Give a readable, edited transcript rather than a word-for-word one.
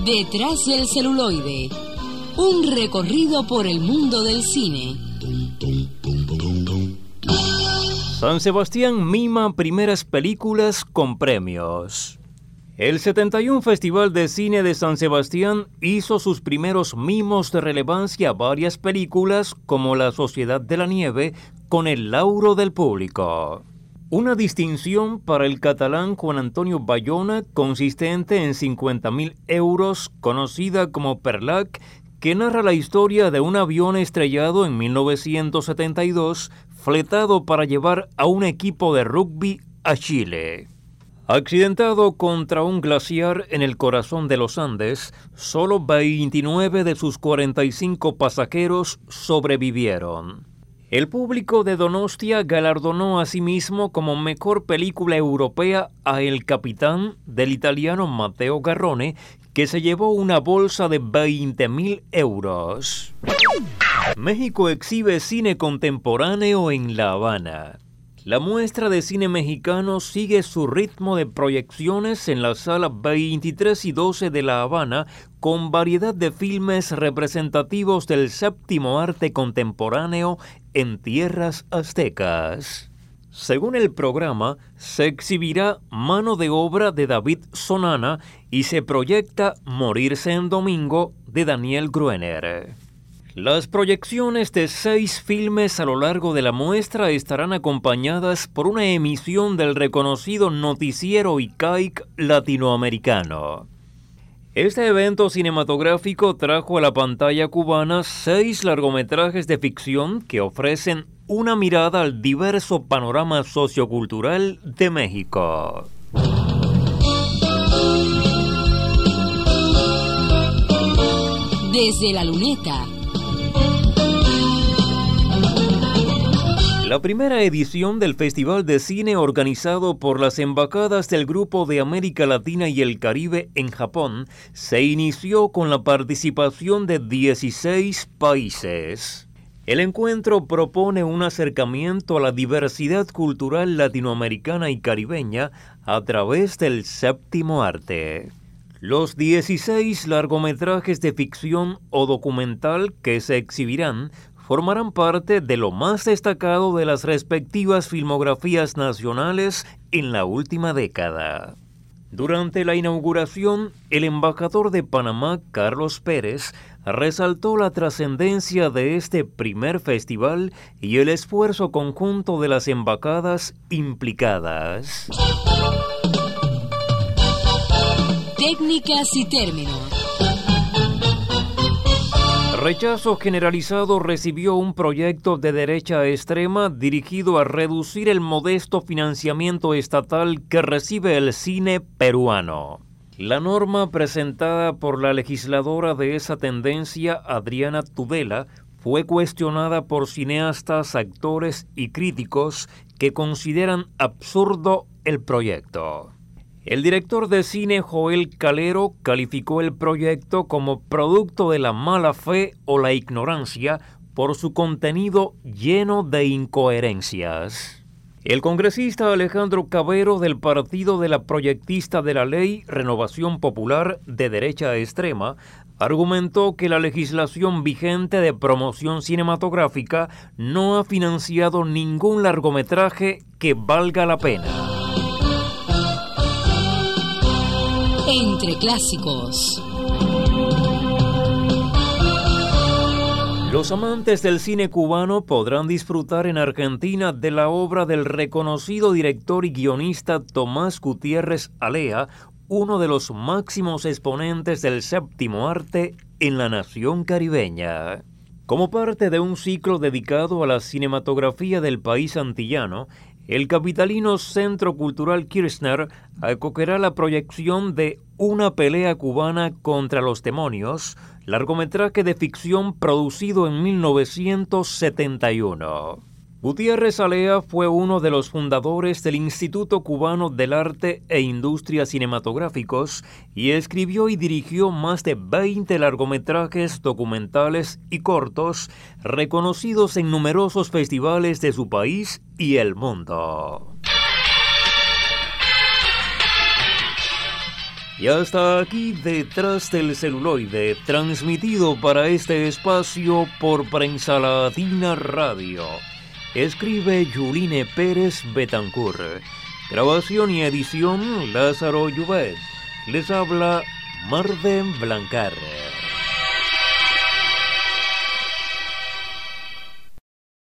Detrás del celuloide, un recorrido por el mundo del cine. San Sebastián mima primeras películas con premios. El 71 Festival de Cine de San Sebastián hizo sus primeros mimos de relevancia a varias películas como La Sociedad de la Nieve, con el lauro del público. Una distinción para el catalán Juan Antonio Bayona, consistente en 50.000 euros, conocida como Perlac, que narra la historia de un avión estrellado en 1972, fletado para llevar a un equipo de rugby a Chile. Accidentado contra un glaciar en el corazón de los Andes, solo 29 de sus 45 pasajeros sobrevivieron. El público de Donostia galardonó asimismo como mejor película europea a El Capitán, del italiano Matteo Garrone, que se llevó una bolsa de 20.000 euros. México exhibe cine contemporáneo en La Habana. La muestra de cine mexicano sigue su ritmo de proyecciones en la sala 23 y 12 de La Habana, con variedad de filmes representativos del séptimo arte contemporáneo en tierras aztecas. Según el programa, se exhibirá Mano de obra de David Sonana y se proyecta Morirse en domingo de Daniel Gruener. Las proyecciones de 6 filmes a lo largo de la muestra estarán acompañadas por una emisión del reconocido noticiero ICAIC latinoamericano. Este evento cinematográfico trajo a la pantalla cubana 6 largometrajes de ficción que ofrecen una mirada al diverso panorama sociocultural de México. Desde la Luneta. La primera edición del Festival de Cine organizado por las embajadas del Grupo de América Latina y el Caribe en Japón se inició con la participación de 16 países. El encuentro propone un acercamiento a la diversidad cultural latinoamericana y caribeña a través del séptimo arte. Los 16 largometrajes de ficción o documental que se exhibirán formarán parte de lo más destacado de las respectivas filmografías nacionales en la última década. Durante la inauguración, el embajador de Panamá, Carlos Pérez, resaltó la trascendencia de este primer festival y el esfuerzo conjunto de las embajadas implicadas. Técnicas y términos. Rechazo generalizado recibió un proyecto de derecha extrema dirigido a reducir el modesto financiamiento estatal que recibe el cine peruano. La norma presentada por la legisladora de esa tendencia, Adriana Tudela, fue cuestionada por cineastas, actores y críticos que consideran absurdo el proyecto. El director de cine Joel Calero calificó el proyecto como producto de la mala fe o la ignorancia por su contenido lleno de incoherencias. El congresista Alejandro Cabero, del partido de la proyectista de la ley Renovación Popular de derecha extrema, argumentó que la legislación vigente de promoción cinematográfica no ha financiado ningún largometraje que valga la pena. Entre clásicos. Los amantes del cine cubano podrán disfrutar en Argentina de la obra del reconocido director y guionista Tomás Gutiérrez Alea, uno de los máximos exponentes del séptimo arte en la nación caribeña. Como parte de un ciclo dedicado a la cinematografía del país antillano, el capitalino Centro Cultural Kirchner acogerá la proyección de Una pelea cubana contra los demonios, largometraje de ficción producido en 1971. Gutiérrez Alea fue uno de los fundadores del Instituto Cubano del Arte e Industria Cinematográficos y escribió y dirigió más de 20 largometrajes documentales y cortos reconocidos en numerosos festivales de su país y el mundo. Y hasta aquí Detrás del Celuloide, transmitido para este espacio por Prensa Latina Radio. Escribe Yuline Pérez Betancourt. Grabación y edición Lázaro Llubet. Les habla Marden Blancar.